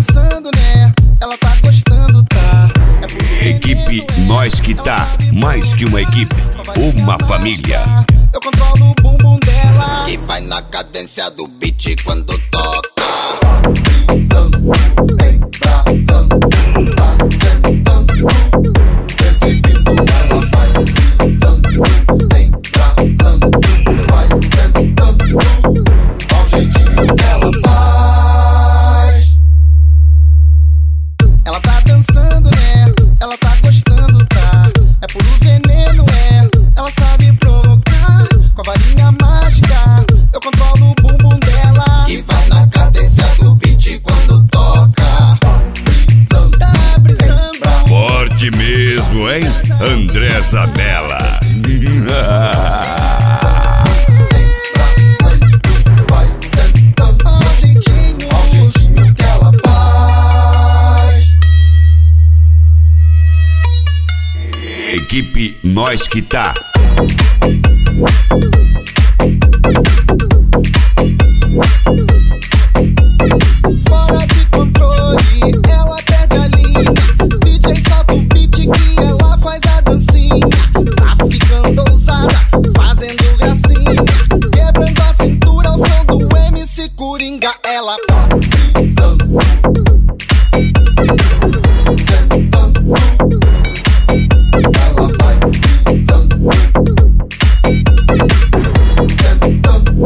dançando, né? Ela tá gostando, tá? Equipe Nós Que Tá, mais que uma equipe, uma família. Eu controlo o bumbum dela E vai na cadência do beat quando toca. Ei, brasando, tá sentando, se exibindo, ela vai dançando. Ei, brasando, vai sentando, ao jeitinho que ela faz. Ela tá dançando, né? Ela tá gostando, tá? É puro veneno, é. Ela sabe provocar com a varinha mágica. Eu controlo o bumbum dela E vai na cadência do beat quando toca. tá brisando. Forte mesmo, hein? André Zanella. Vai sentando, ao jeitinho que ela faz. Equipe Nós Que Tá. Fora de controle, ela perde a linha. DJ solta o beat que ela faz a dancinha. Tá ficando ousada, fazendo gracinha. Quebrando a cintura ao som do MC Coringa. Ela tá brisando, sentando. Ela vai brisando, sentando.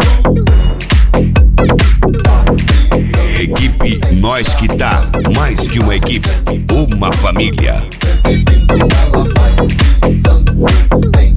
Equipe Nós Que Tá, mais que uma equipe, uma família. Se exibindo, ela vai dançando. Ei,